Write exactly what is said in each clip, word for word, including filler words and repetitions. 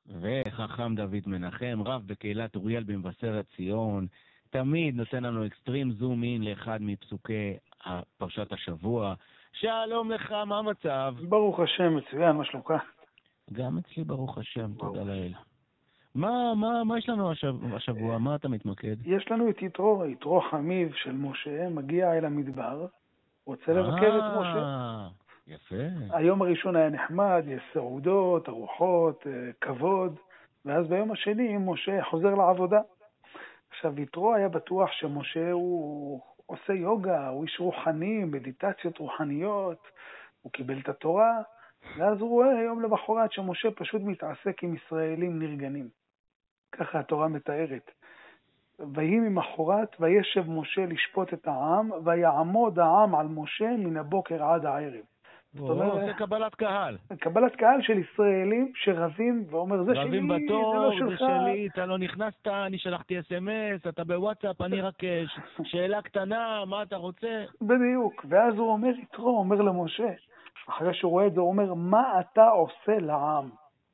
וחכם דוד מנחם, רב בקהילת אוריאל במבשרת ציון, תמיד נותן לנו אקסטרים זום אין לאחד מפסוקי פרשת השבוע. שלום לך, מה המצב? ברוך השם, מצוין, מה שלומך? גם אצלי ברוך השם, תודה לאל. מה, מה, מה יש לנו השבוע, השבוע? מה אתה מתמקד? יש לנו את יתרו, יתרו חמיב של משה, מגיע אל המדבר, רוצה לבקר את משה. יפה. היום הראשון היה נחמד, יש סעודות, ארוחות, כבוד, ואז ביום השני משה חוזר לעבודה. עכשיו, יתרו היה בטוח שמשה הוא עושה יוגה, הוא איש רוחני, מדיטציות רוחניות, הוא קיבל את התורה, ואז הוא רואה היום למחרת שמשה פשוט מתעסק עם ישראלים נרגנים. ככה התורה מתארת. ויהי ממחרת, וישב משה לשפוט את העם, ויעמוד העם על משה מן הבוקר עד הערב. זאת אומרת, זה קבלת קהל. קבלת קהל של ישראלים שרבים, ואומר, זה שלי, רבים בתור, זה לא שלך. זה שלי, אתה לא נכנסת, אני שלחתי אס אם אס, אתה בוואטסאפ, אני רק שאלה קטנה, מה אתה רוצה? בדיוק. ואז הוא אומר, יתרו, אומר למשה, אחרי שהוא רואה את זה, הוא אומר, מה אתה עושה לעם?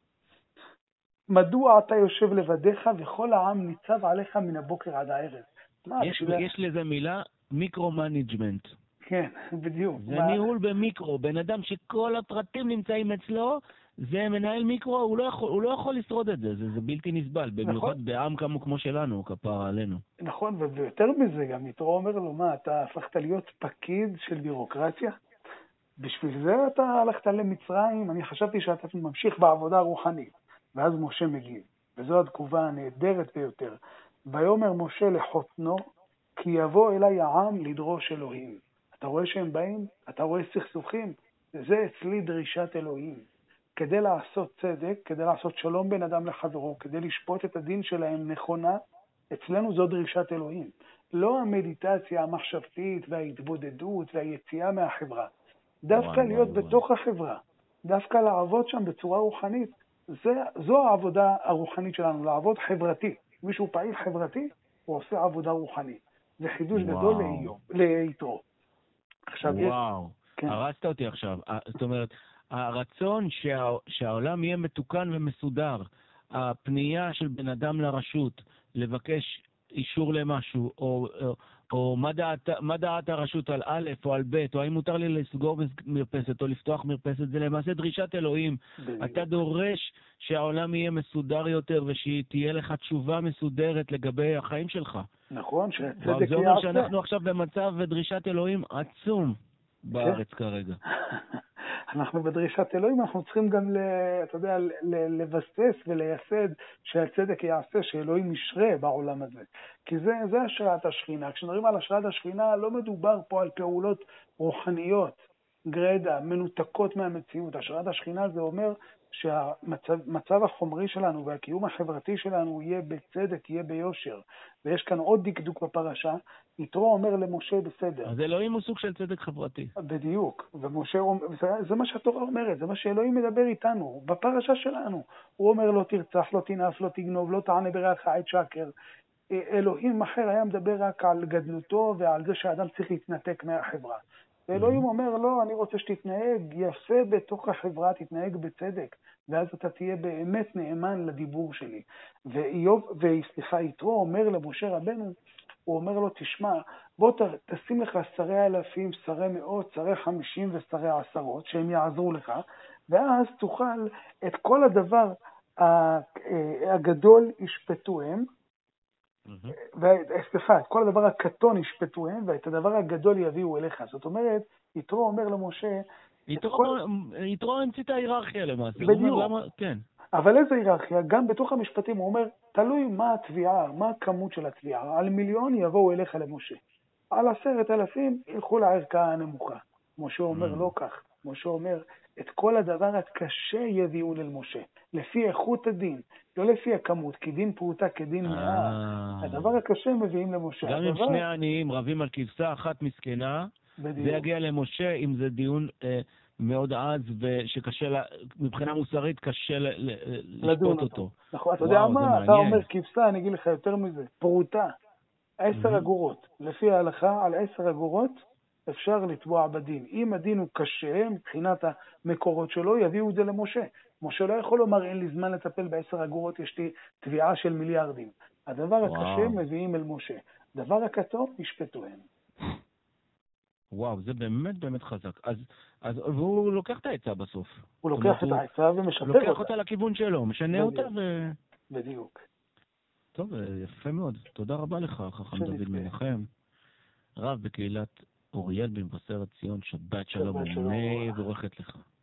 מדוע אתה יושב לבדיך וכל העם ניצב עליך מן הבוקר עד הערב? יש, יש לזה מילה, מיקרו-מניג'מנט. כן, בדיוק. זה מה... ניהול במיקרו. בן אדם שכל הפרטים נמצאים אצלו, זה מנהל מיקרו, הוא לא יכול, הוא לא יכול לשרוד את זה. זה, זה בלתי נסבל, במיוחד נכון. בעם כמו, כמו שלנו, כפרה עלינו. נכון, ויותר מזה גם, יתרו אומר לו, מה, אתה הפכת להיות פקיד של בירוקרטיה? בשביל זה אתה הלכת למצרים, אני חשבתי שאתה ממשיך בעבודה רוחנית. ואז משה מגיב, וזו התגובה הנהדרת ביותר. ויאמר משה לחותנו, כי יבוא אליי העם לדרוש אלוהים. אתה רואה שהם באים? אתה רואה סכסוכים? זה אצלי דרישת אלוהים. כדי לעשות צדק, כדי לעשות שלום בין אדם לחברו, כדי לשפוט את הדין שלהם נכונה, אצלנו זו דרישת אלוהים. לא המדיטציה המחשבתית וההתבודדות והיציאה מהחברה. דווקא להיות בתוך החברה, דווקא לעבוד שם בצורה רוחנית. זה, זו העבודה הרוחנית שלנו, לעבוד חברתי. מישהו פעיל חברתי, הוא עושה עבודה רוחנית. זה חידוש גדול ליתרו. עכשיו וואו, יש... כן. הרסת אותי עכשיו. זאת אומרת, הרצון שה... שהעולם יהיה מתוקן ומסודר, הפנייה של בן אדם לרשות, לבקש אישור למשהו, או, או, או מה, דעת, מה דעת הרשות על א' או על ב', או האם מותר לי לסגור מרפסת או לפתוח מרפסת, זה למעשה דרישת אלוהים. אתה דורש שהעולם יהיה מסודר יותר, ושתהיה לך תשובה מסודרת לגבי החיים שלך. נכון, שהצדק יעשה. זה אומר שאנחנו עכשיו במצב ודרישת אלוהים עצום בארץ כרגע. אנחנו בדרישת אלוהים, אנחנו צריכים גם, אתה יודע, לבסס ולייסד שהצדק יעשה, שאלוהים ישרה בעולם הזה. כי זה, זה השראת השכינה. כשנדברים על השראת השכינה, לא מדובר פה על פעולות רוחניות, גרדה, מנותקות מהמציאות. השראת השכינה זה אומר שהמצב החומרי שלנו והקיום החברתי שלנו יהיה בצדק, יהיה ביושר. ויש כאן עוד דקדוק בפרשה, יתרו אומר למשה בסדר. אז אלוהים הוא סוג של צדק חברתי. בדיוק, ומשה, זה, זה מה שהתורה אומרת, זה מה שאלוהים מדבר איתנו, בפרשה שלנו. הוא אומר לא תרצח, לא תנאף, לא תגנוב, לא תענה ברעך עת שקר. אלוהים אחר היה מדבר רק על גדלותו ועל זה שהאדם צריך להתנתק מהחברה. ואלוהים אומר, לא, אני רוצה שתתנהג יפה בתוך החברה, תתנהג בצדק, ואז אתה תהיה באמת נאמן לדיבור שלי. ואיוב, וסליחה, יתרו אומר למשה רבנו, הוא אומר לו, תשמע, בוא תשים לך שרי אלפים, שרי מאות, שרי חמישים ושרי עשרות, שהם יעזרו לך, ואז תוכל את כל הדבר הגדול ישפטוהם, וסליחה, את כל הדבר הקטון ישפטוהם, ואת הדבר הגדול יביאו אליך. זאת אומרת, יתרו אומר למשה... יתרו המציא את ההיררכיה למעשה. בדיוק. כן. אבל איזה היררכיה? גם בתוך המשפטים הוא אומר, תלוי מה התביעה, מה הכמות של התביעה. על מיליון יבואו אליך למשה. על עשרת אלפים ילכו לערכאה הנמוכה. משה אומר לא כך. משה אומר, את כל הדבר הקשה יביאו למשה. לפי איכות הדין. לא לפי הכמות, כי דין פרוטה כדין מאה. הדבר הקשה מביאים למשה. גם אם שני העניים רבים על כבשה אחת מסכנה, זה יגיע למשה אם זה דיון מאוד עז, ושקשה, מבחינה מוסרית קשה לשפוט אותו. נכון, אתה יודע מה? אתה אומר כבשה, אני אגיד לך יותר מזה. פרוטה, עשר אגורות. לפי ההלכה, על עשר אגורות, אפשר לתבוע בדין. אם הדין הוא קשה, מבחינת המקורות שלו, יביאו את זה למשה. משה לא יכול לומר, אין לי זמן לטפל בעשר אגורות, יש לי תביעה של מיליארדים. הדבר וואו. הקשה מביאים אל משה. דבר הכתוב, ישפטו הם. וואו, זה באמת באמת חזק. אז, אז והוא לוקח את העצה בסוף. הוא לוקח את העצה ומשפר אותה. לוקח אותה לכיוון שלו, משנה אותה ו... בדיוק. טוב, יפה מאוד. תודה רבה לך, חכם דוד מנחם. רב בקהילת אוריאל במבשרת ציון, שבת שלום ומבורכת לך.